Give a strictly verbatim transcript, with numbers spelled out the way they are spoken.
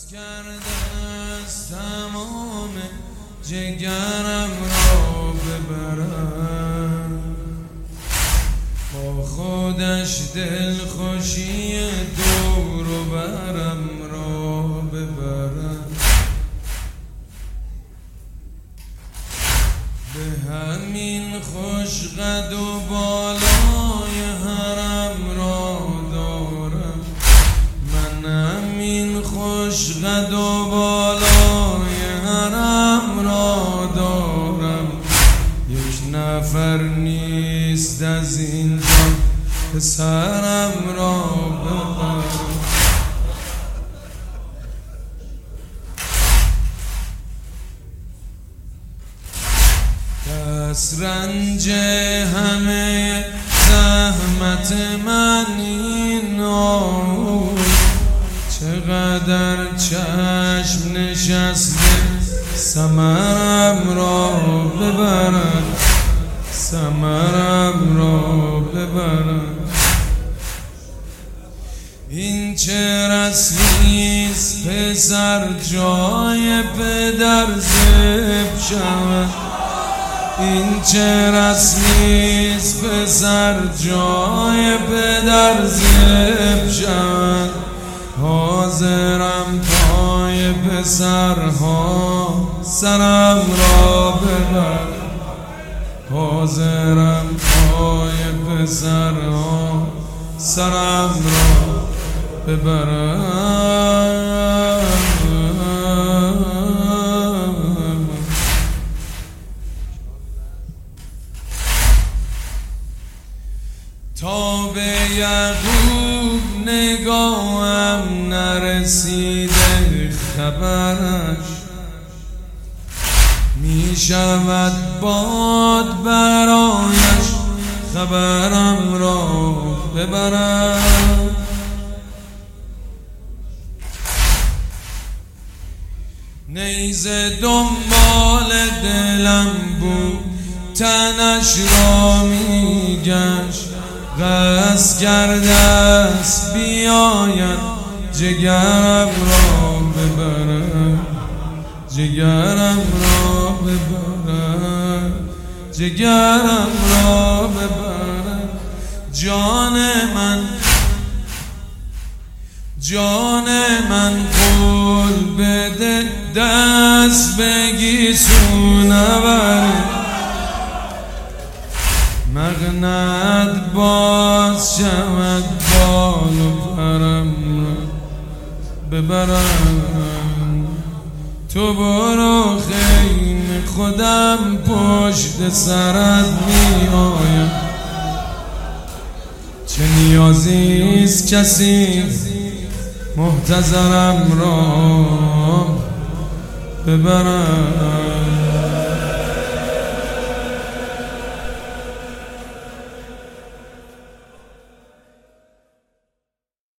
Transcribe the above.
کرده از تمام جگرم را ببرم، با خودش دلخوشی دور و برم را ببرم، به همین خوش قد و بالای حرم را دارم، من همین خوش قد و بالای حرم را دارم، یک نفر نیست از اینجا پسرم را ببرم. دست رنج همه زحمت من این آه، چقدر چشم نشسته ثمرم را ببرم، ثمرم را ببرم. این چه رسمیست پسر جای پدر ذبح شود، این چه رسمیست پسر جای پدر ذبح شود، حاضرم پای پسرها سرم را ببرم، حاضرم پای پسرها سرم را ببرم. تا به یعقوب نگاهم نرسیده خبرش، می شود باد برایش خبرم را ببرم. نیزه دنبال دلم بود تنش را می گشت، قصد کرده است بیاید جگرم را ببرم، جگرم را ببرم، جگرم را ببرم. جان من جان من قول بده دست بگی سونوره، مغنت باز شود بال و پرم را ببرم. تو برو خیمه خودم پشت سرت می آیم، چه نیازیست کسی محتضرم را ببرم.